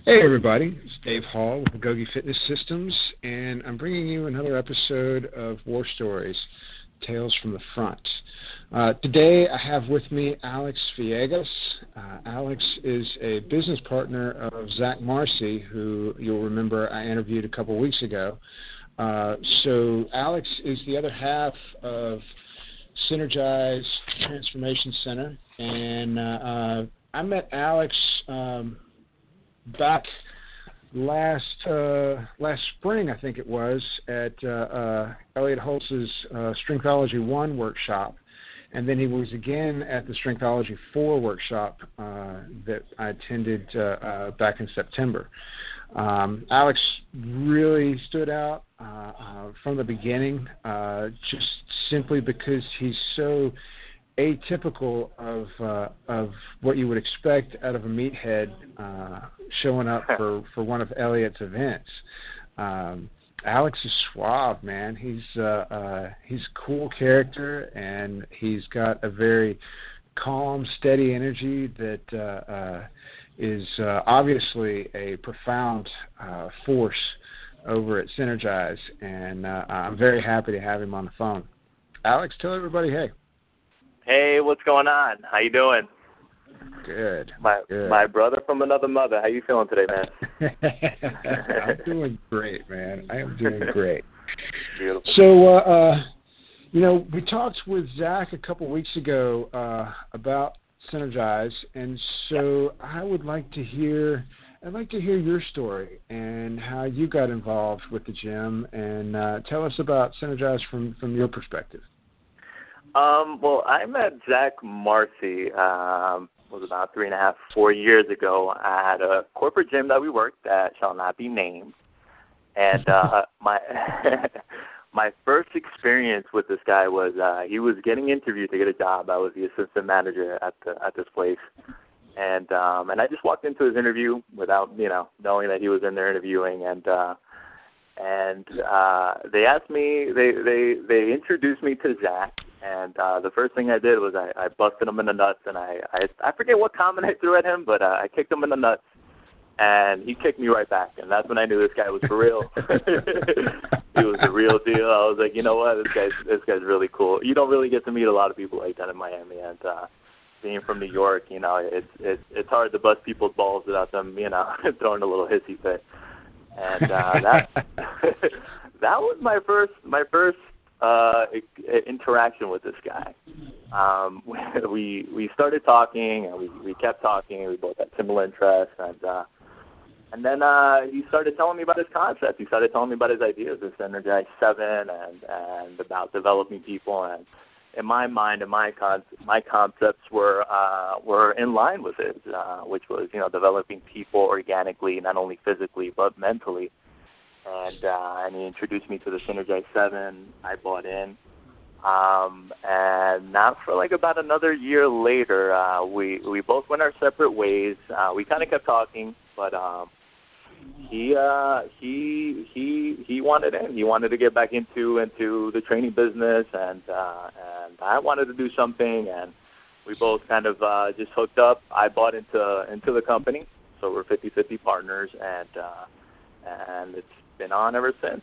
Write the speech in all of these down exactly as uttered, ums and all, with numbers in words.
Hey everybody, it's Dave Hall with Gogi Fitness Systems, and I'm bringing you another episode of War Stories, Tales from the Front. Uh, today I have with me Alex Villegas. Uh, Alex is a business partner of Zach Marcy, who you'll remember I interviewed a couple weeks ago. Uh, so Alex is the other half of Synergize Transformation Center, and uh, uh, I met Alex um, back last uh, last spring, I think it was, at uh, uh, Elliot Holtz's uh, Strengthology one workshop, and then he was again at the Strengthology four workshop uh, that I attended uh, uh, back in September. Um, Alex really stood out uh, uh, from the beginning, uh, just simply because he's so atypical of uh, of what you would expect out of a meathead uh, showing up for, for one of Elliot's events. Um, Alex is suave, man. He's uh, uh, he's a cool character, and he's got a very calm, steady energy that uh, uh, is uh, obviously a profound uh, force over at Synergize, and uh, I'm very happy to have him on the phone. Alex, tell everybody hey. Hey, what's going on? How you doing? Good. My Good. my brother from another mother. How you feeling today, man? I'm doing great, man. I am doing great. Beautiful. So, uh, uh, you know, we talked with Zach a couple weeks ago uh, about Synergize, and so I would like to hear. I'd like to hear your story and how you got involved with the gym, and uh, tell us about Synergize from from your perspective. Um, well, I met Zach Marcy, um, was about three and a half, four years ago at a corporate gym that we worked at, shall not be named. And uh, my my first experience with this guy was uh, he was getting interviewed to get a job. I was the assistant manager at the at this place, and um, and I just walked into his interview without you know knowing that he was in there interviewing, and uh, and uh, they asked me, they they they introduced me to Zach. And uh, the first thing I did was I, I busted him in the nuts, and I, I I forget what comment I threw at him, but uh, I kicked him in the nuts, and he kicked me right back. And that's when I knew this guy was for real. He was the real deal. I was like, you know what, this guy's this guy's really cool. You don't really get to meet a lot of people like that in Miami, and uh, being from New York, you know, it's it's it's hard to bust people's balls without them, you know, throwing a little hissy fit. And uh, that that was my first my first. Uh, interaction with this guy. Um, we we started talking, and we, we kept talking. We both had similar interests, and uh, and then uh, he started telling me about his concept. He started telling me about his ideas, this Synergize seven, and and about developing people. And in my mind, and my con- my concepts were uh, were in line with it, uh, which was you know developing people organically, not only physically but mentally. And uh, and he introduced me to the Synergize seven. I bought in. Um, and now for like about another year later, uh, we, we both went our separate ways. Uh, we kind of kept talking, but um, he uh, he he he wanted in. He wanted to get back into into the training business, and uh, and I wanted to do something, and we both kind of uh, just hooked up. I bought into into the company, so we're fifty-fifty partners, and uh, and it's been on ever since.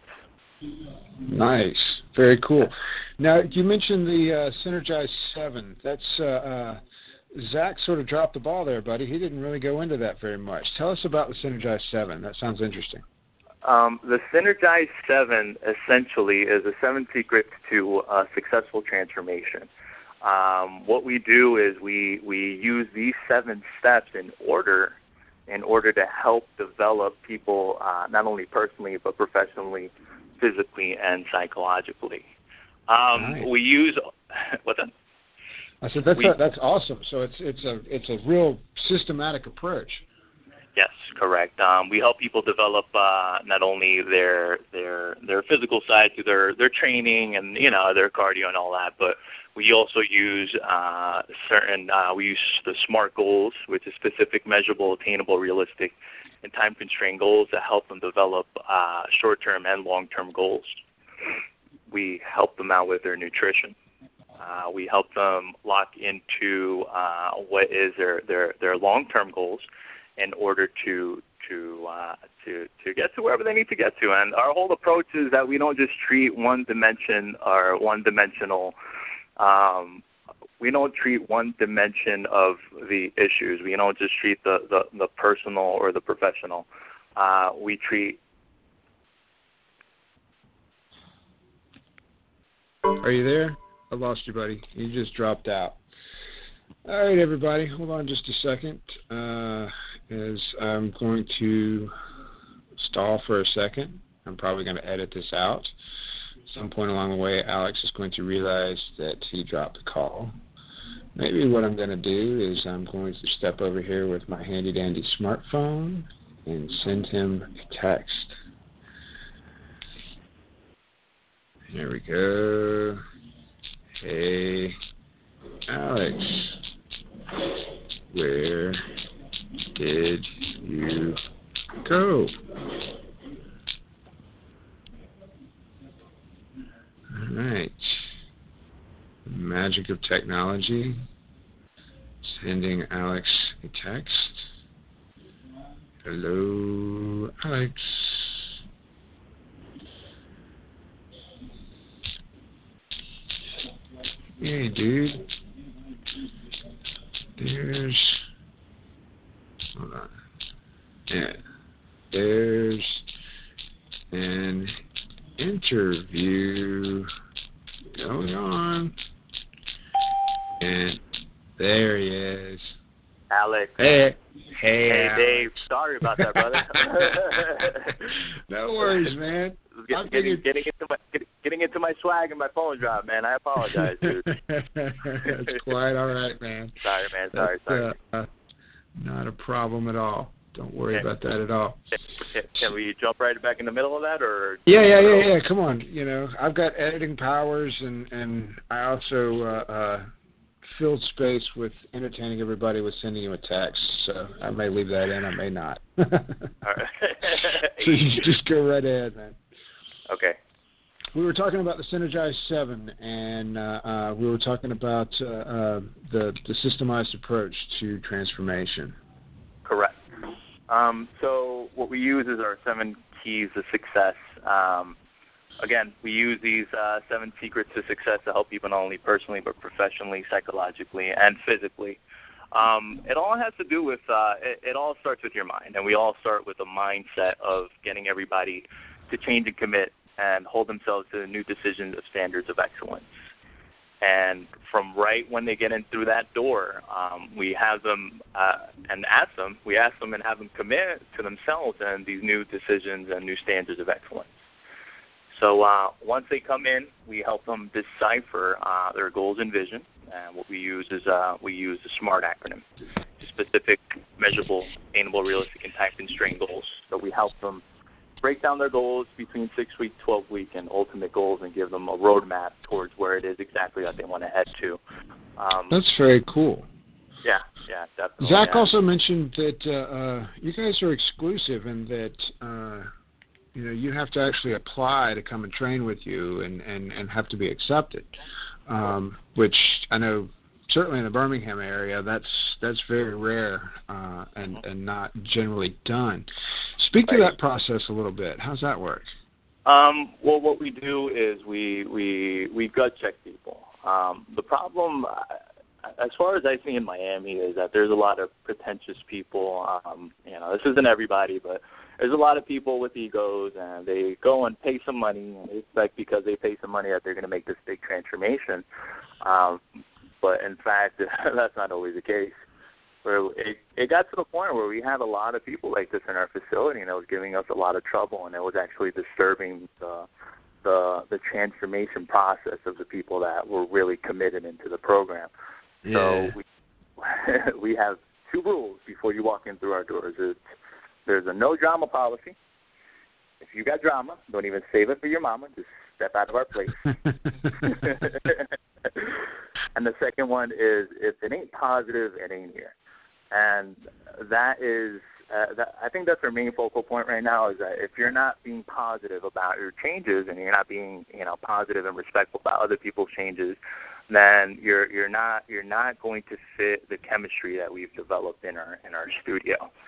Nice. Very cool. Now, you mentioned the uh, Synergize seven. That's uh, uh, Zach sort of dropped the ball there, buddy. He didn't really go into that very much. Tell us about the Synergize seven. That sounds interesting. Um, the Synergize seven essentially is a seven secrets to uh, successful transformation. Um, what we do is we, we use these seven steps in order in order to help develop people uh, not only personally but professionally, physically, and psychologically. Um, nice. We use what's that? I said that's we, a, that's awesome. So it's it's a it's a real systematic approach. Yes, correct. Um, we help people develop uh, not only their their their physical side to their their training and you know their cardio and all that, but we also use uh, certain uh, we use the SMART goals, which is specific, measurable, attainable, realistic, and time-constrained goals that help them develop uh, short-term and long-term goals. We help them out with their nutrition. Uh, we help them lock into uh, what is their, their, their long-term goals in order to to uh, to to get to wherever they need to get to. And our whole approach is that we don't just treat one dimension or one dimensional. Um, we don't treat one dimension of the issues. We don't just treat the, the, the personal or the professional. Uh, we treat. Are you there? I lost you, buddy. You just dropped out. All right, everybody, hold on just a second, uh, as I'm going to stall for a second. I'm probably going to edit this out. At some point along the way, Alex is going to realize that he dropped the call. Maybe what I'm going to do is I'm going to step over here with my handy-dandy smartphone and send him a text. Here we go. Hey, Alex, where did you go? All right. Magic of technology. Sending Alex a text. Hello, Alex. Hey, dude. There's. Hold on. Yeah. There's an interview going on. And there he is. Alex. Hey. Hey, Hey, Alex. Dave. Sorry about that, brother. No worries, man. Getting, getting, getting into my getting, getting into my swag and my phone dropped, man. I apologize, dude. That's quite all right, man. Sorry, man. Sorry, That's, sorry. Uh, not a problem at all. Don't worry Okay. about that at all. Can, can we jump right back in the middle of that, or? Yeah, yeah, yeah, yeah. Come on. You know, I've got editing powers, and and I also uh, uh, filled space with entertaining everybody with sending you a text. So I may leave that in, I may not. All right. So you just go right ahead, man. Okay. We were talking about the Synergize seven, and uh, uh, we were talking about uh, uh, the, the systemized approach to transformation. Correct. Um, so what we use is our seven keys of success. Um, again, we use these uh, seven secrets to success to help people not only personally but professionally, psychologically, and physically. Um, it all has to do with, uh, it, it all starts with your mind, and we all start with a mindset of getting everybody to change and commit and hold themselves to new decisions of standards of excellence. And from right when they get in through that door, um, we have them uh, and ask them, we ask them and have them commit to themselves and these new decisions and new standards of excellence. So uh, once they come in, we help them decipher uh, their goals and vision. And what we use is uh, we use the SMART acronym, specific, measurable, attainable, realistic, and time-constrained goals. So we help them break down their goals between six-week, twelve-week, and ultimate goals, and give them a roadmap towards where it is exactly that they want to head to. Um, That's very cool. Yeah, yeah, definitely. Zach yeah. also mentioned that uh, uh, you guys are exclusive and that uh, you know you have to actually apply to come and train with you and, and, and have to be accepted, um, which I know certainly in the Birmingham area that's that's very rare uh, and, and not generally done. Speak to Right. that process a little bit. How's that work? Um, well, what we do is we we, we gut check people. Um, the problem, uh, as far as I see in Miami, is that there's a lot of pretentious people. Um, you know, this isn't everybody, but there's a lot of people with egos, and they go and pay some money, and they expect because they pay some money that they're going to make this big transformation. Um, but in fact, that's not always the case. Where it, it got to the point where we had a lot of people like this in our facility, and it was giving us a lot of trouble, and it was actually disturbing the the, the transformation process of the people that were really committed into the program. Yeah. So we we have two rules before you walk in through our doors. It's, there's a no drama policy. If you got drama, don't even save it for your mama. Just step out of our place. And the second one is, if it ain't positive, it ain't here. And that is, uh, that, I think that's our main focal point right now, is that if you're not being positive about your changes and you're not being, you know, positive and respectful about other people's changes, then you're you're not you're not going to fit the chemistry that we've developed in our in our studio.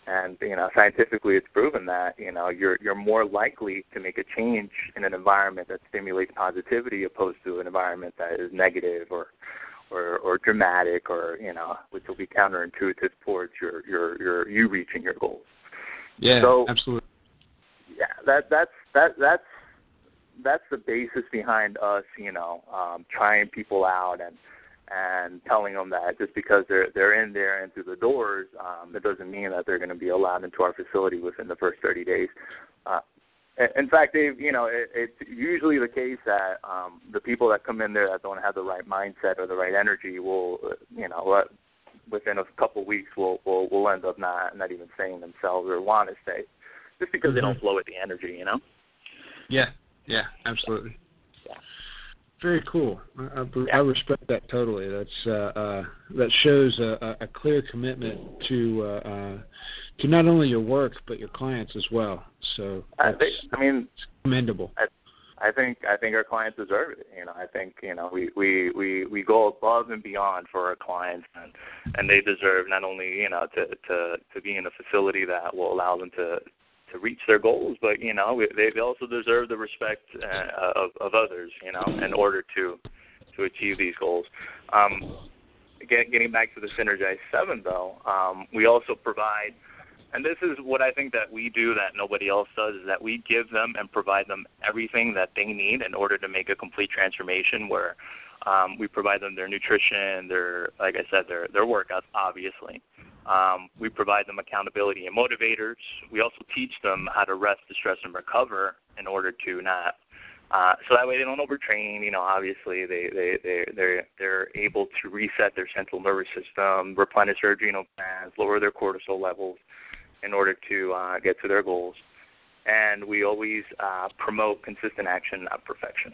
And, you know, scientifically it's proven that, you know, you're you're more likely to make a change in an environment that stimulates positivity opposed to an environment that is negative or or, or dramatic or, you know, which will be counterintuitive towards your, your, your you reaching your goals. Yeah, so, absolutely. Yeah, that that's that that's that's the basis behind us, you know, um, trying people out and and telling them that just because they're they're in there and through the doors, um, it doesn't mean that they're going to be allowed into our facility within the first thirty days. Uh, in fact, they you know it, it's usually the case that um, the people that come in there that don't have the right mindset or the right energy will, you know, within a couple of weeks will will will end up not not even staying themselves or want to stay, just because mm-hmm. they don't flow with the energy, you know. Yeah. Yeah. Absolutely. Yeah. Very cool. I, I, I respect that totally. That's uh, uh, that shows a, a clear commitment to uh, uh, to not only your work but your clients as well. So I think, I mean, it's commendable. I, I think I think our clients deserve it. You know, I think you know we, we, we, we go above and beyond for our clients, and, and they deserve not only you know to, to, to be in a facility that will allow them to. to reach their goals, but, you know, they also deserve the respect uh, of, of others, you know, in order to to achieve these goals. Um, get, getting back to the Synergize seven, though, um, we also provide, and this is what I think that we do that nobody else does, is that we give them and provide them everything that they need in order to make a complete transformation where um, we provide them their nutrition, their, like I said, their, their workouts, obviously. Um, we provide them accountability and motivators. We also teach them how to rest, distress, and recover in order to not, uh, so that way they don't overtrain. You know, obviously they they they they're they're able to reset their central nervous system, replenish their adrenal glands, lower their cortisol levels, in order to uh, get to their goals. And we always uh, promote consistent action, not perfection.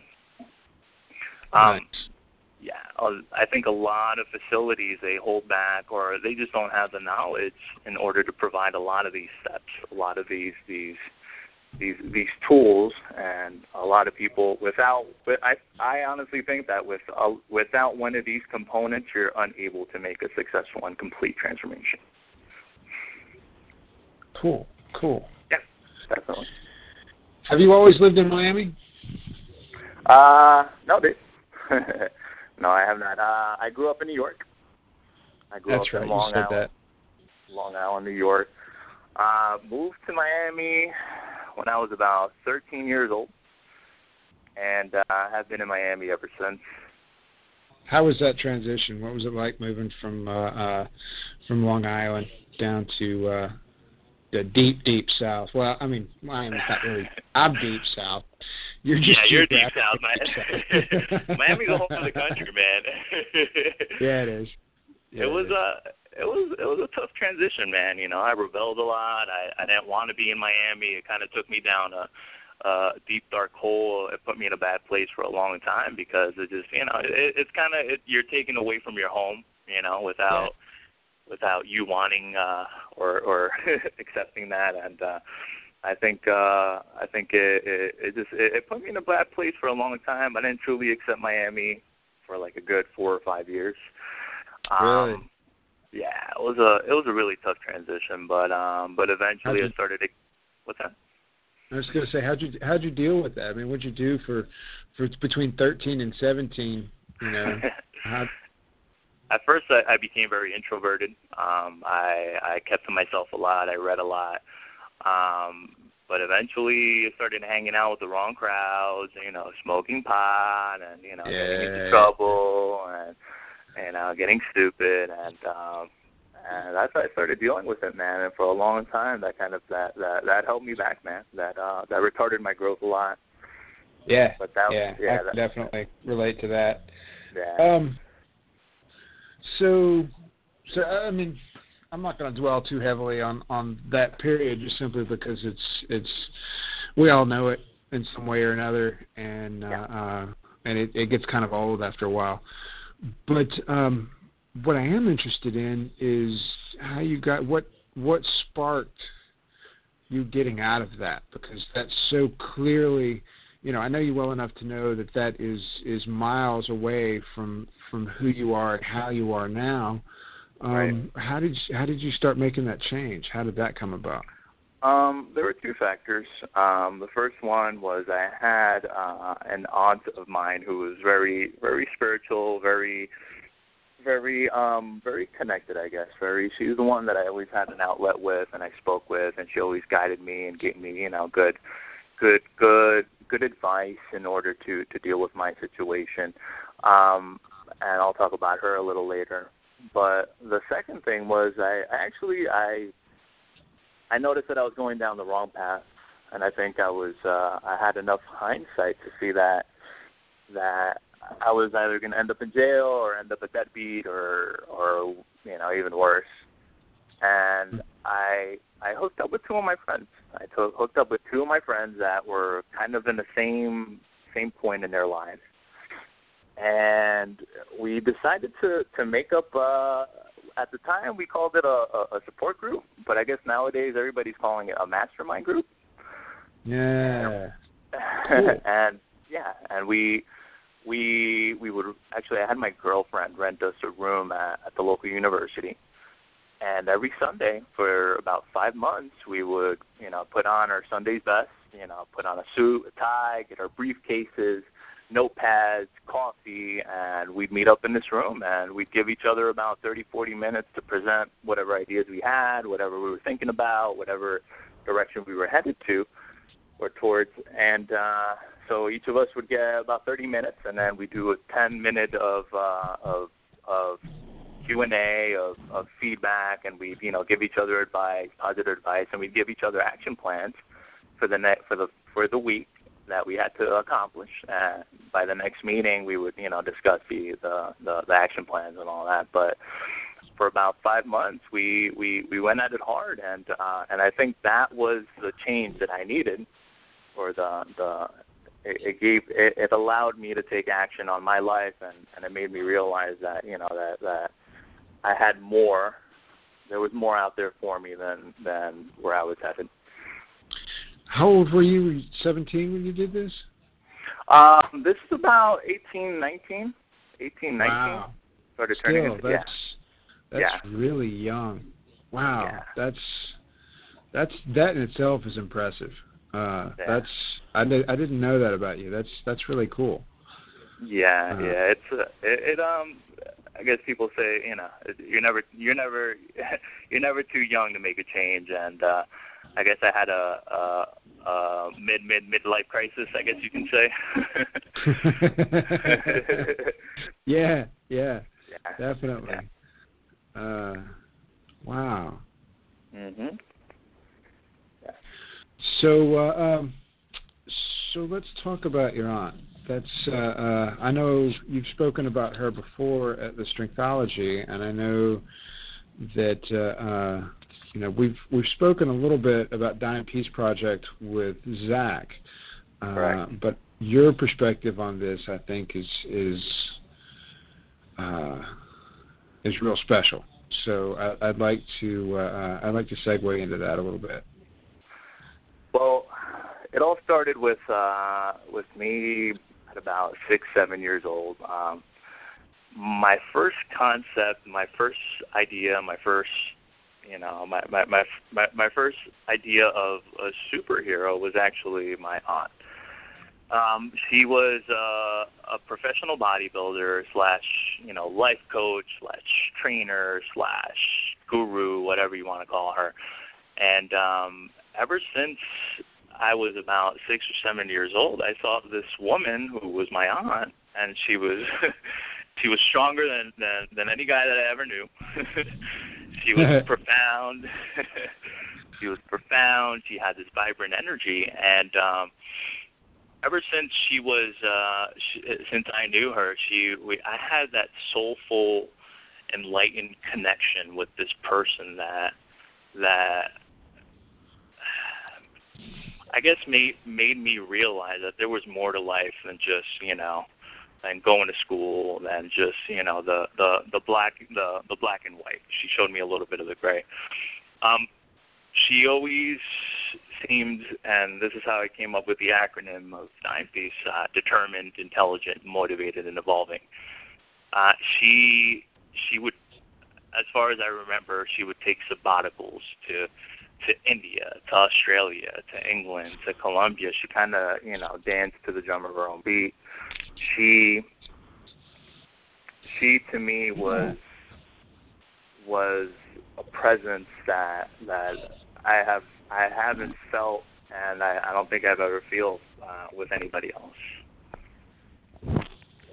Um, nice. Yeah, I think a lot of facilities, they hold back or they just don't have the knowledge in order to provide a lot of these steps, a lot of these these these these tools, and a lot of people without. But I I honestly think that with uh, without one of these components, you're unable to make a successful and complete transformation. Cool, cool. Yeah, definitely. Have you always lived in Miami? Uh, no, dude. No, I have not. Uh, I grew up in New York. I grew That's up right. in Long you said Island, that. Long Island, New York. Uh, moved to Miami when I was about thirteen years old, and uh, have been in Miami ever since. How was that transition? What was it like moving from uh, uh, from Long Island down to uh, the deep, deep South? Well, I mean, Miami's not really. I'm deep South. You're just yeah, you're deep South, man. Miami's a whole other country, man. Yeah, it is. Yeah, it was it is. a it was it was a tough transition, man. You know, I rebelled a lot. I, I didn't want to be in Miami. It kind of took me down a, a deep, dark hole. It put me in a bad place for a long time because it just, you know, it, it's kind of it, you're taken away from your home, you know, without. Yeah. without you wanting uh, or, or accepting that, and uh, I think uh, I think it, it, it just it, it put me in a bad place for a long time. I didn't truly accept Miami for like a good four or five years. Really? Um, yeah, it was a it was a really tough transition, but um, but eventually you, I started. To, what's that? I was going to say, how'd you how'd you deal with that? I mean, what'd you do for for between thirteen and seventeen? You know, how. At first, I, I became very introverted. Um, I, I kept to myself a lot. I read a lot. Um, but eventually, I started hanging out with the wrong crowds, you know, smoking pot and, you know, yeah. getting into trouble and, you know, getting stupid. And, um, and that's how I started dealing with it, man. And for a long time, that kind of, that, that, that held me back, man. That, uh, that retarded my growth a lot. Yeah, but that, yeah, yeah, I can that, definitely relate to that. Yeah. Um, So, so I mean, I'm not going to dwell too heavily on, on that period, just simply because it's it's we all know it in some way or another, and yeah. uh, uh, and it, it gets kind of old after a while. But um, what I am interested in is how you got what what sparked you getting out of that, because that's so clearly. You know, I know you well enough to know that that is, is miles away from from who you are and how you are now. Um, right. How did you, how did you start making that change? How did that come about? Um, there were two factors. Um, the first one was I had uh, an aunt of mine who was very, very spiritual, very, very, um, very connected, I guess. Very. She was the one that I always had an outlet with, and I spoke with, and she always guided me and gave me, you know, good, good, good, good advice in order to to deal with my situation. Um, and I'll talk about her a little later. But the second thing was I, I actually I. I noticed that I was going down the wrong path, and I think I was uh, I had enough hindsight to see that that I was either going to end up in jail or end up a deadbeat or or you know even worse. And I I hooked up with two of my friends. I took, hooked up with two of my friends that were kind of in the same same point in their lives, and we decided to to make up. Uh, At the time, we called it a, a, a support group, but I guess nowadays everybody's calling it a mastermind group. Yeah. Cool. and yeah, and we we we would actually I had my girlfriend rent us a room at, at the local university, and every Sunday for about five months we would you know put on our Sunday's best, you know put on a suit, a tie, get our briefcases, notepads, coffee, and we'd meet up in this room, and we'd give each other about thirty, forty minutes to present whatever ideas we had, whatever we were thinking about, whatever direction we were headed to or towards. And uh, so each of us would get about thirty minutes, and then we'd do a ten-minute of, uh, of, of Q and A, of, of feedback, and we'd, you know, give each other advice, positive advice, and we'd give each other action plans for the ne- for the for the week that we had to accomplish. Uh, by the next meeting, we would, you know, discuss the, the, the, the action plans and all that. But for about five months, we, we, we went at it hard, and uh, and I think that was the change that I needed, or the the it, it gave it, it allowed me to take action on my life, and, and it made me realize that you know that that I had more, there was more out there for me than than where I was headed. How old were you? seventeen when you did this? Um, this is about eighteen, nineteen. eighteen, nineteen. Wow. Started Still, turning into, that's yeah. that's yeah. really young. Wow. Yeah. That's that's that in itself is impressive. Uh, yeah. That's I, did, I didn't know that about you. That's that's really cool. Yeah, uh, yeah. It's uh, it, it. Um, I guess people say you know you're never you're never you're never too young to make a change, and uh, I guess I had a, a, a mid mid midlife crisis. I guess you can say. yeah, yeah, yeah, definitely. Yeah. Uh, wow. Mhm. Yeah. So, uh, um, so let's talk about your aunt. That's uh, uh, I know you've spoken about her before at the Strengthology, and I know that uh, uh, you know we've we've spoken a little bit about Dying Peace Project with Zach, uh, Correct. but your perspective on this, I think, is is uh, is real special. So I, I'd like to uh, I'd like to segue into that a little bit. Well, it all started with uh, with me at about six, seven years old. Um, my first concept, my first idea, my first, you know, my my my my, my first idea of a superhero was actually my aunt. Um, she was uh, a professional bodybuilder slash, you know, life coach slash trainer slash guru, whatever you want to call her. And um, ever since I was about six or seven years old, I saw this woman who was my aunt, and she was she was stronger than, than, than any guy that I ever knew. She was profound. She was profound. She had this vibrant energy, and um, ever since she was, uh, she, since I knew her, she, we, I had that soulful, enlightened connection with this person that, that, I guess made made me realize that there was more to life than just, you know, than going to school, than just, you know, the, the, the black the, the black and white. She showed me a little bit of the gray. Um, she always seemed, and this is how I came up with the acronym of Dying Peace, uh, determined, intelligent, motivated, and evolving. Uh, she she would, as far as I remember, she would take sabbaticals to to India, to Australia, to England, to Colombia. She kind of, you know, danced to the drum of her own beat. She, she to me was was a presence that that I have I haven't felt, and I, I don't think I've ever feel uh, with anybody else.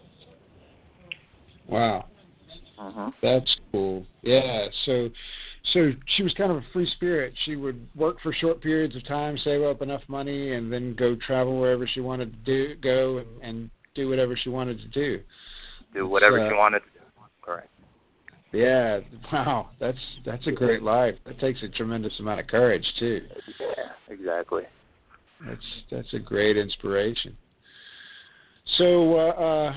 Wow. Uh-huh. That's cool. Yeah. So, so she was kind of a free spirit. She would work for short periods of time, save up enough money, and then go travel wherever she wanted to do, go and, and do whatever she wanted to do. Do whatever uh, she wanted to do. Correct. Yeah. Wow. That's that's a great life. That takes a tremendous amount of courage too. Yeah. Exactly. That's that's a great inspiration. So. Uh, uh,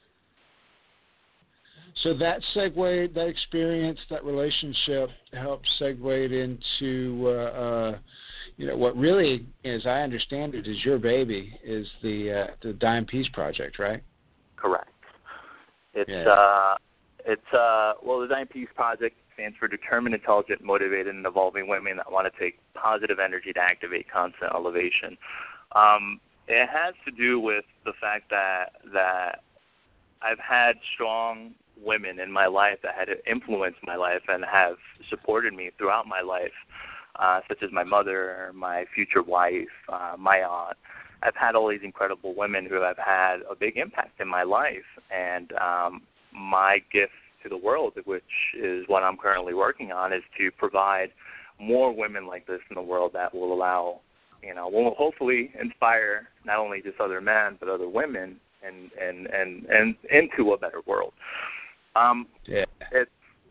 So that segued, that experience, that relationship helped segue into, uh, uh, you know, what really, as I understand it, is your baby, is the uh, the Dime Peace Project, right? Correct. It's yeah. uh, it's uh, well, the Dime Peace Project stands for Determined, Intelligent, Motivated, and Evolving Women that want to take positive energy to activate constant elevation. Um, it has to do with the fact that that I've had strong women in my life that had influenced my life and have supported me throughout my life, uh, such as my mother, my future wife, uh, my aunt. I've had all these incredible women who have had a big impact in my life, and um, my gift to the world, which is what I'm currently working on, is to provide more women like this in the world that will allow, you know, will hopefully inspire not only just other men but other women and and and, and into a better world. Um, yeah. It's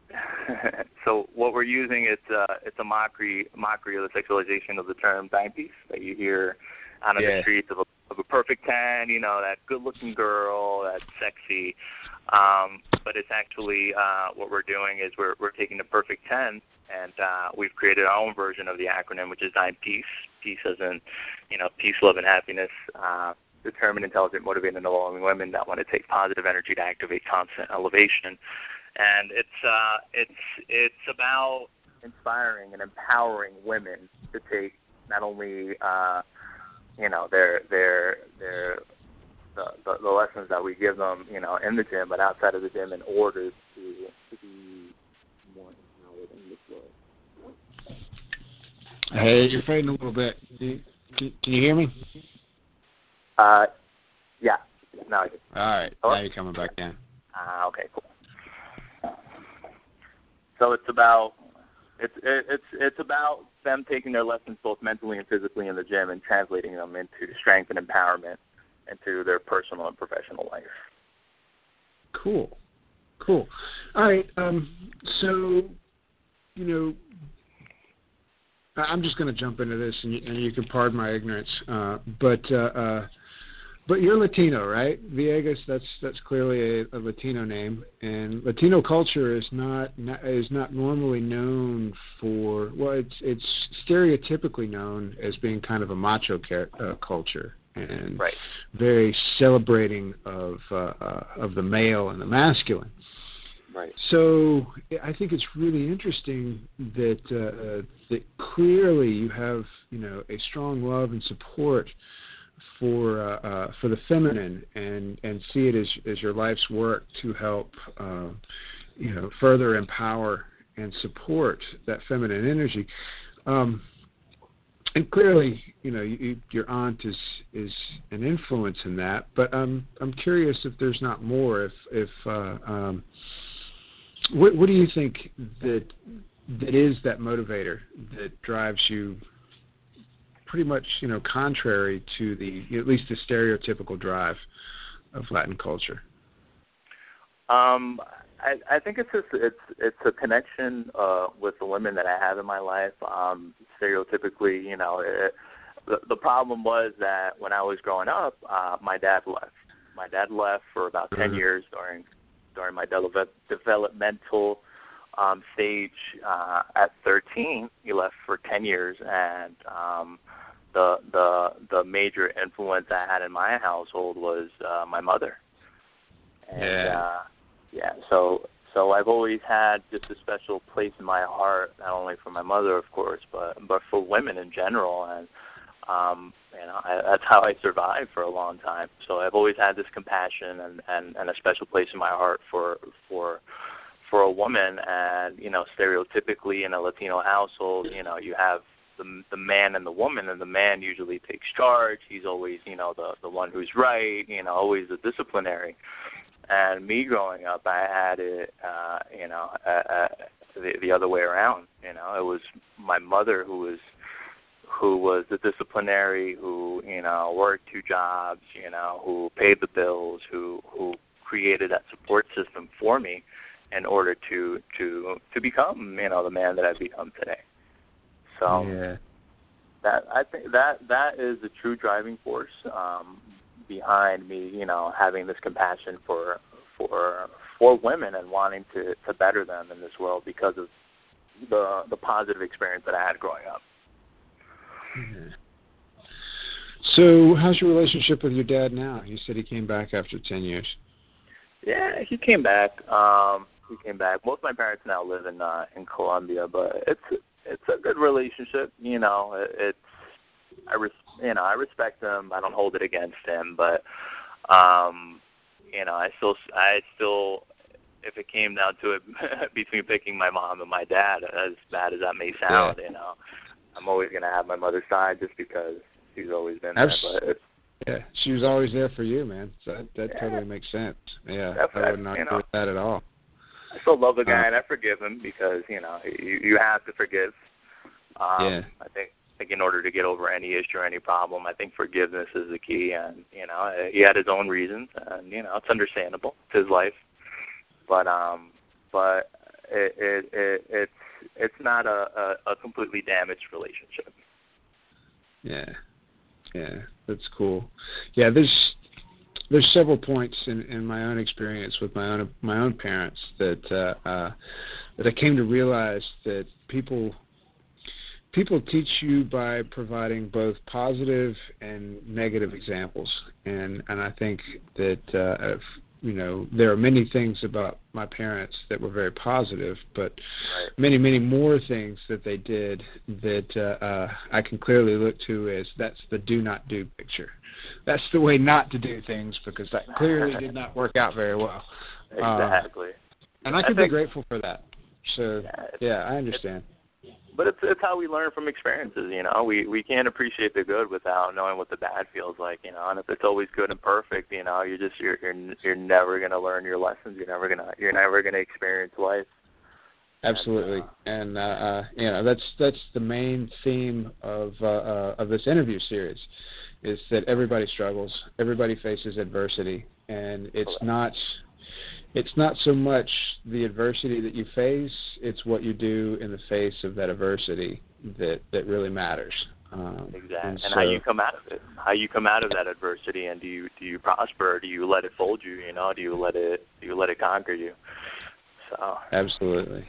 so what we're using it's uh, it's a mockery mockery of the sexualization of the term dime piece that you hear out on yeah. the streets of a, of a perfect ten, you know, that good-looking girl, that's sexy. Um, but it's actually uh, what we're doing is we're we're taking the perfect ten and uh, we've created our own version of the acronym, which is Dime Peace. Peace as in, you know, peace, love, and happiness. Uh, determined, intelligent, motivated, and evolving women that want to take positive energy to activate constant elevation. And it's uh, it's it's about inspiring and empowering women to take not only uh, you know their their their the, the the lessons that we give them, you know, in the gym, but outside of the gym, in order to, to be more empowered in this world. Hey, you're fading a little bit. Can you, can you hear me? Uh, yeah. Now I can. All right. Hello? Now you're coming back in. Uh, okay, cool. So it's about it's it's it's about them taking their lessons both mentally and physically in the gym and translating them into strength and empowerment into their personal and professional life. Cool. Cool. All right. Um, so, you know, I'm just going to jump into this, and you, and you can pardon my ignorance. Uh, but uh, uh, but you're Latino, right? Villegas. That's that's clearly a, a Latino name, and Latino culture is not, not is not normally known for. Well, it's it's stereotypically known as being kind of a macho car- uh, culture, and right. very celebrating of uh, uh, of the male and the masculine. Right. So I think it's really interesting that uh, that clearly you have, you know, a strong love and support for uh, uh, for the feminine, and, and see it as as your life's work to help uh, you know further empower and support that feminine energy. Um, and clearly, you know, you, your aunt is is an influence in that. But I'm I'm curious if there's not more. If if uh, um, What, what do you think that that is that motivator that drives you pretty much, you know, contrary to the, at least the stereotypical drive of Latin culture? Um, I, I think it's just, it's it's a connection uh, with the women that I have in my life. Um, stereotypically, you know, it, the, the problem was that when I was growing up, uh, my dad left. My dad left for about ten mm-hmm. years during during my de- developmental um, stage. Uh, at thirteen, he left for ten years, and um, the the the major influence I had in my household was uh, my mother. And yeah, uh, yeah. So so I've always had just a special place in my heart, not only for my mother, of course, but but for women in general. And um, you know, I, that's how I survived for a long time. So I've always had this compassion and, and, and a special place in my heart for for for a woman. And you know, stereotypically in a Latino household, you know, you have the the man and the woman, and the man usually takes charge. He's always, you know, the the one who's right, you know, always the disciplinary. And me growing up, I had it, uh, you know, uh, uh, the, the other way around. You know, it was my mother who was who was the disciplinary, who, you know, worked two jobs, you know, who paid the bills, who who created that support system for me in order to to to become, you know, the man that I've become today. So yeah. that I think that that is the true driving force um, behind me, you know, having this compassion for for for women and wanting to, to better them in this world because of the the positive experience that I had growing up. Yeah. So, how's your relationship with your dad now? You said he came back after ten years. Yeah, he came back. Um, he came back. Both my parents now live in uh, in Colombia, but it's it's a good relationship. You know, it, it's I res, you know I respect him. I don't hold it against him, but um, you know, I still I still if it came down to it between picking my mom and my dad, as bad as that may sound, yeah. you know, I'm always gonna have my mother's side just because she's always been there. But it's, yeah, she was always there for you, man. So that that yeah. totally makes sense. Yeah, That's, I would not you agree know, with that at all. I still love the guy, uh, and I forgive him because, you know, you, you have to forgive. Um, yeah. I think, I think in order to get over any issue or any problem, I think forgiveness is the key. And, you know, he had his own reasons, and, you know, it's understandable. It's his life. But um, but it, it, it it's it's not a, a, a completely damaged relationship. Yeah. Yeah, that's cool. Yeah, there's there's several points in, in my own experience with my own my own parents that uh, uh, that I came to realize that people people teach you by providing both positive and negative examples, and and I think that uh, you know there are many things about my parents that were very positive, but right. many many more things that they did that uh, uh, I can clearly look to as that's the do not do picture. That's the way not to do things because that clearly did not work out very well. Exactly. Uh, and I can I think, be grateful for that. So yeah, yeah, I understand. But it's it's how we learn from experiences, you know. We we can't appreciate the good without knowing what the bad feels like, you know. And if it's always good and perfect, you know, you're just you're you're, you're never gonna learn your lessons. You're never gonna you're never gonna experience life. Absolutely, and uh, uh, you know that's that's the main theme of uh, uh, of this interview series, is that everybody struggles, everybody faces adversity, and it's not. It's not so much the adversity that you face, it's what you do in the face of that adversity that, that really matters. Um, exactly. And, and so, how you come out of it. How you come out of that adversity, and do you do you prosper, or do you let it fold you, you know, do you let it do you let it conquer you? So absolutely.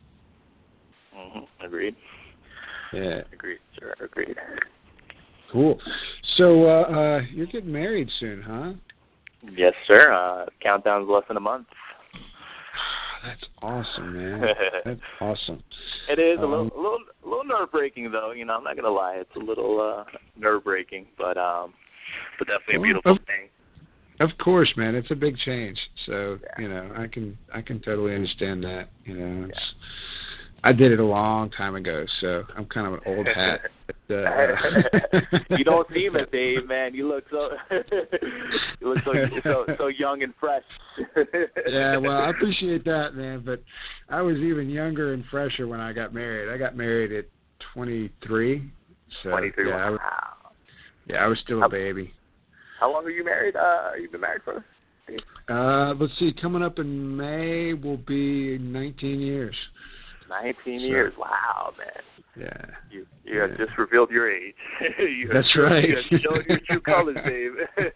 Mhm. Agreed. Yeah. Agreed, sir. Agreed. Cool. So uh, uh, you're getting married soon, huh? Yes, sir. Uh, countdown's less than a month. That's awesome, man. That's awesome. It is um, a little, a little, a little nerve-breaking, though. You know, I'm not gonna lie. It's a little uh, nerve-breaking, but um, but definitely a beautiful of, thing. Of course, man. It's a big change. So yeah. you know, I can I can totally understand that. You know, it's. Yeah. I did it a long time ago, so I'm kind of an old hat. But, uh, you don't seem it, Dave, man. You look so you look so so, so young and fresh. Yeah, well, I appreciate that, man. But I was even younger and fresher when I got married. I got married at twenty-three. So, twenty-three. Yeah, wow. I was, yeah, I was still a how, baby. How long are you married? Uh, you've been married for? Uh, let's see. Coming up in May will be nineteen years. Nineteen so, years. Wow, man. Yeah. You you have yeah. just revealed your age. you That's have, right. You have shown your true colors, Dave.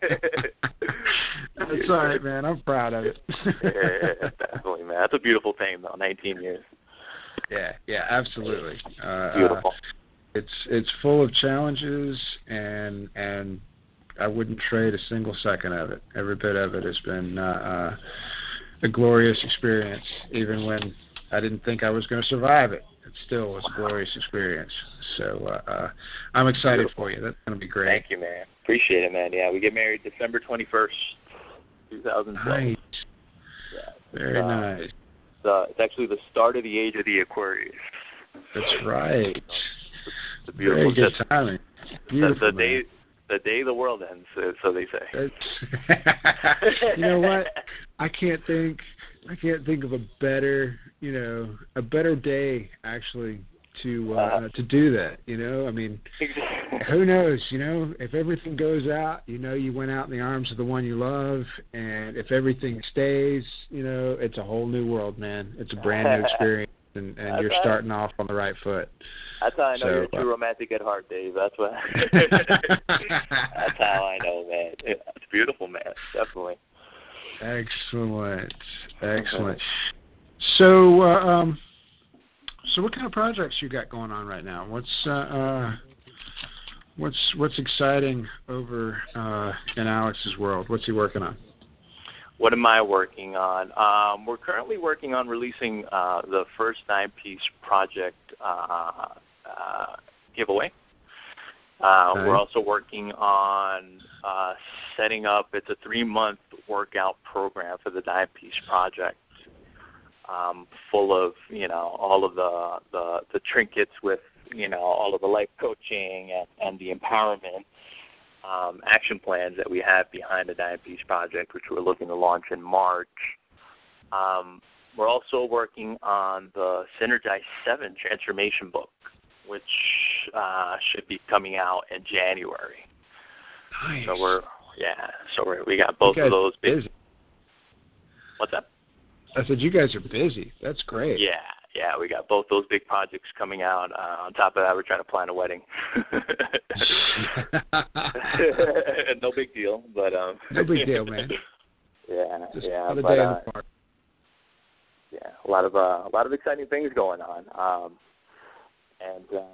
That's all right, man. I'm proud of it. Yeah, definitely, man. That's a beautiful thing, though. Nineteen years. Yeah, yeah, absolutely. Uh, Beautiful. Uh, it's it's full of challenges, and and I wouldn't trade a single second of it. Every bit of it has been uh, uh, a glorious experience, even when I didn't think I was going to survive it. It still was a glorious experience. So uh, uh, I'm excited Beautiful. for you. That's going to be great. Thank you, man. Appreciate it, man. Yeah, we get married December twenty-first, twenty twelve. Nice. Yeah. Very uh, nice. It's, uh, it's actually the start of the age of the Aquarius. That's right. It's a beautiful. Very good timing. Beautiful. The, the day, the day the world ends, so they say. You know what? I can't think. I can't think of a better, you know, a better day actually to uh, uh, to do that. You know, I mean, who knows? You know, if everything goes out, you know, you went out in the arms of the one you love, and if everything stays, you know, it's a whole new world, man. It's a brand new experience. And, and you're starting off on the right foot. That's how I know so, you're a true uh, romantic at heart, Dave. That's what. That's how I know, man. It's beautiful, man. Definitely. Excellent, excellent. So, uh, um, so what kind of projects you got going on right now? What's uh, uh, what's what's exciting over uh, in Alex's world? What's he working on? What am I working on? Um, we're currently working on releasing uh, the first nine-piece project uh, uh, giveaway. Uh, okay. We're also working on uh, setting up, it's a three-month workout program for the nine-piece project, um, full of, you know, all of the, the, the trinkets with, you know, all of the life coaching and, and the empowerment. Um, action plans that we have behind the nine-piece project, which we're looking to launch in March. Um, we're also working on the Synergize seven transformation book, which uh, should be coming out in January. Nice. So we're yeah. So we're, we got both you of those. Big, busy. What's that? I said you guys are busy. That's great. Yeah. Yeah, we got both those big projects coming out. Uh, on top of that, we're trying to plan a wedding. No big deal, but um. No big deal, man. Yeah, Just yeah, another but, day uh, in the park. Yeah, a lot of uh, a lot of exciting things going on, um, and uh,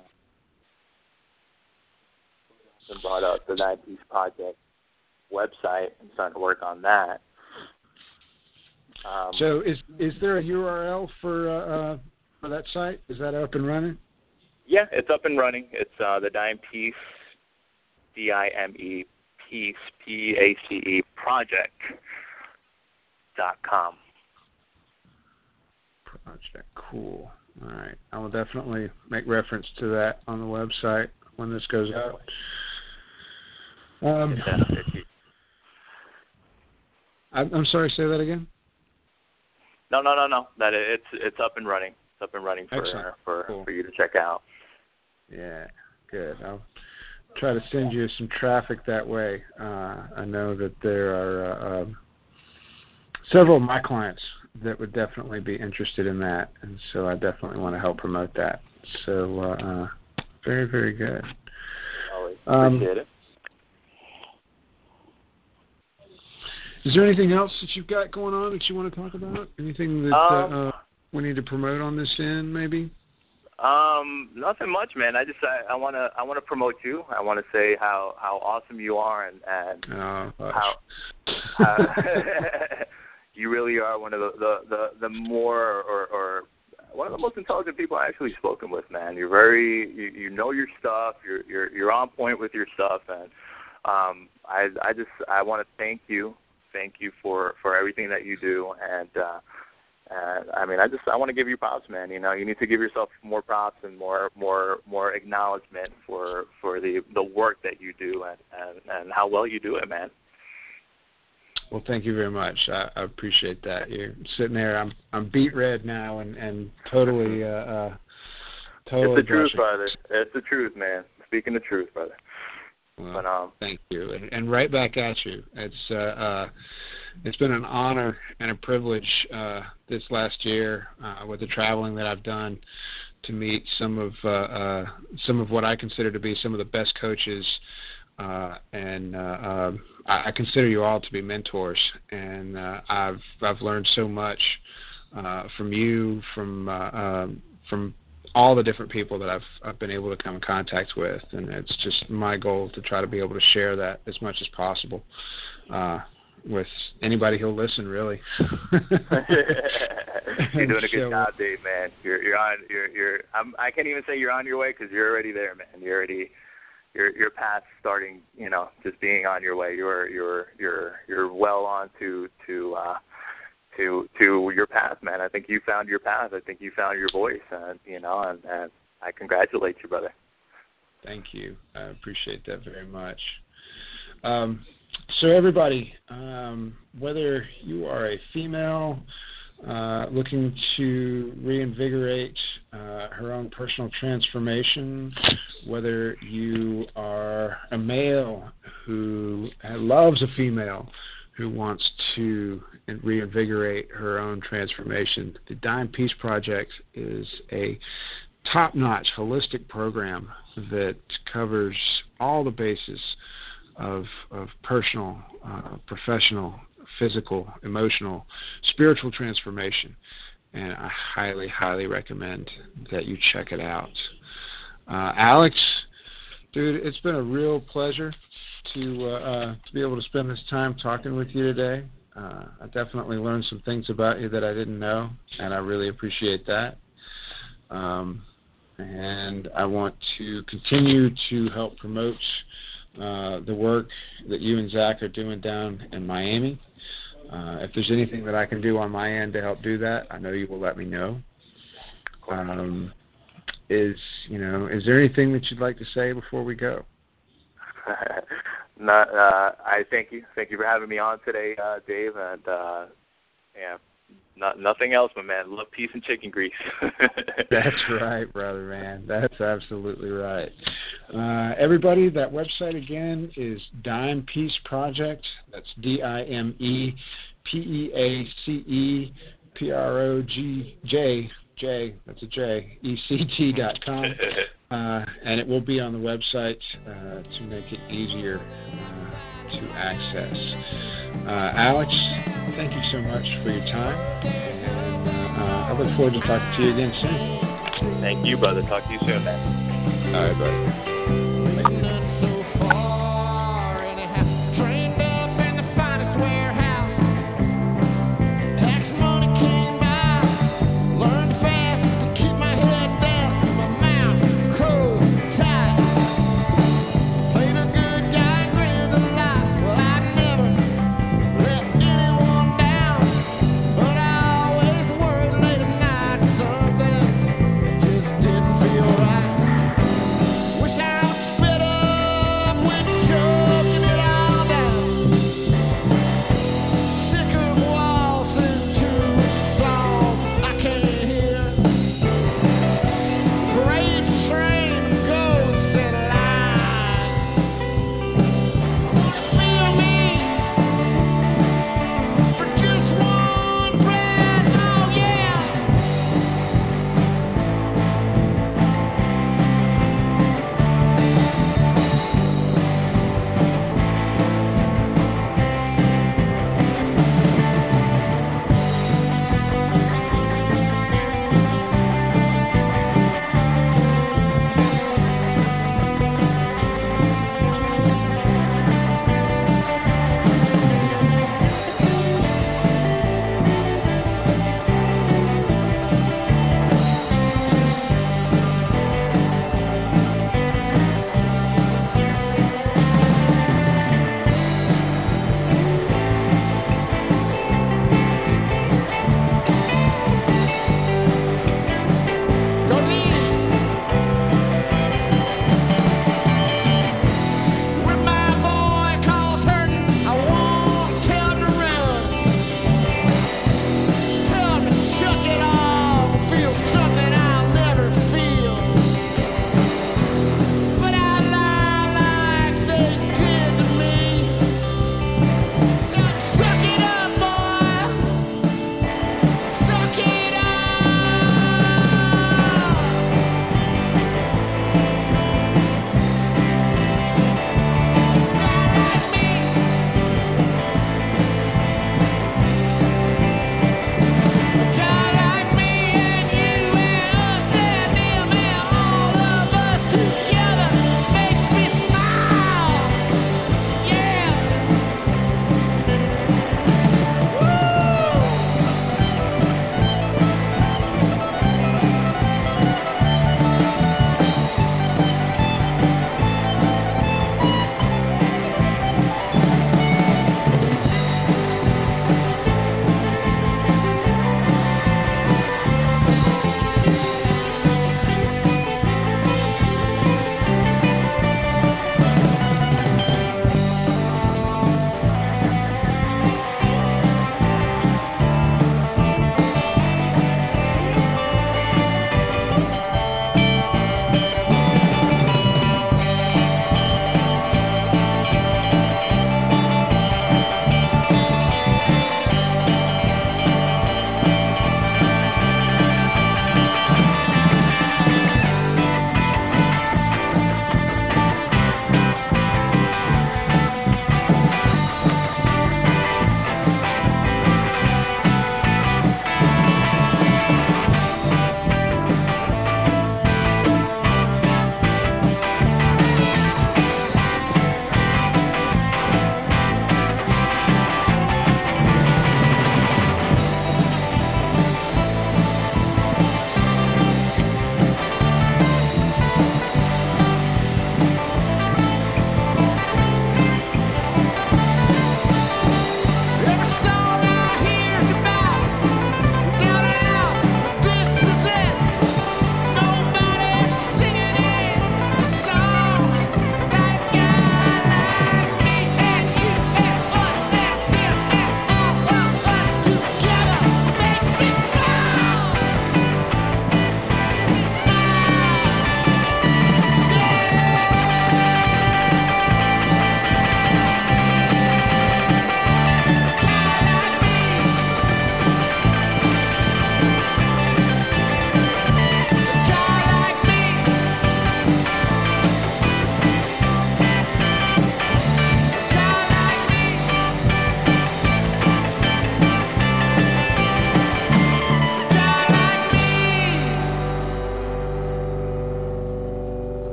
and brought up the Nine Piece Project website and starting to work on that. Um, So is is there a U R L for uh, uh, for that site? Is that up and running? Yeah, it's up and running. It's uh, the Dime Piece, D I M E, Piece, P A C E, project dot com. Project, cool. All right, I will definitely make reference to that on the website when this goes out. Um, I'm, I'm sorry, say that again. No, no, no, no. That it's it's up and running. It's up and running for Excellent. for, Cool. for you to check out. Yeah, good. I'll try to send you some traffic that way. Uh, I know that there are uh, uh, several of my clients that would definitely be interested in that, and so I definitely want to help promote that. So uh, uh, very, very good. Always Um, appreciate it. Is there anything else that you've got going on that you want to talk about? Anything that Um, uh, uh, we need to promote on this end, maybe? Um, nothing much, man. I just I, I wanna I wanna promote you. I wanna say how, how awesome you are and, and Oh, how, how you really are one of the the, the, the more or, or one of the most intelligent people I actually spoken with, man. You're very you, you know your stuff. You're you're you're on point with your stuff, and um, I I just I want to thank you. Thank you for, for everything that you do, and uh, and I mean, I just I want to give you props, man. You know, you need to give yourself more props and more more more acknowledgement for, for the, the work that you do and, and, and how well you do it, man. Well, thank you very much. I, I appreciate that. You're sitting there. I'm I'm beat red now and, and totally uh, uh, totally. It's the truth, blushing. brother. It's the truth, man. Speaking the truth, brother. Well, but, um, thank you, and, and right back at you. It's uh, uh, it's been an honor and a privilege uh, this last year uh, with the traveling that I've done to meet some of uh, uh, some of what I consider to be some of the best coaches, uh, and uh, uh, I, I consider you all to be mentors. And uh, I've I've learned so much uh, from you, from uh, um, from all the different people that I've I've been able to come in contact with, and it's just my goal to try to be able to share that as much as possible. Uh, with anybody who'll listen, really. You're doing a good so, job, Dave, man. You're you're on you're you're I'm, I can't even say you're on your way because you're already there, man. You're already your your path starting, you know, just being on your way. You're you're you're you're well on to to uh, to to your path, man. I think you found your path. I think you found your voice, and you know, and, and I congratulate you, brother. Thank you. I appreciate that very much. Um, so everybody, um, whether you are a female uh, looking to reinvigorate uh, her own personal transformation, whether you are a male who loves a female who wants to reinvigorate her own transformation, the Dime Peace Project is a top-notch holistic program that covers all the bases of, of personal, uh, professional, physical, emotional, spiritual transformation. And I highly, highly recommend that you check it out. Uh, Alex, dude, it's been a real pleasure to uh, uh, to be able to spend this time talking with you today. Uh, I definitely learned some things about you that I didn't know, and I really appreciate that. Um, and I want to continue to help promote uh, the work that you and Zach are doing down in Miami. Uh, if there's anything that I can do on my end to help do that, I know you will let me know. Um, is you know, is there anything that you'd like to say before we go? Not, uh, I thank you. Thank you for having me on today, uh, Dave. And uh, yeah, not, nothing else, my man. Love, peace, and chicken grease. That's right, brother, man. That's absolutely right. Uh, everybody, that website again is Dime Peace Project. That's D I M E P E A C E P R O G J, J, that's a J, E C T dot com. Uh, and it will be on the website uh, to make it easier uh, to access. Uh, Alex, thank you so much for your time. And uh, I look forward to talking to you again soon. Thank you, brother. Talk to you soon, man. All right, brother.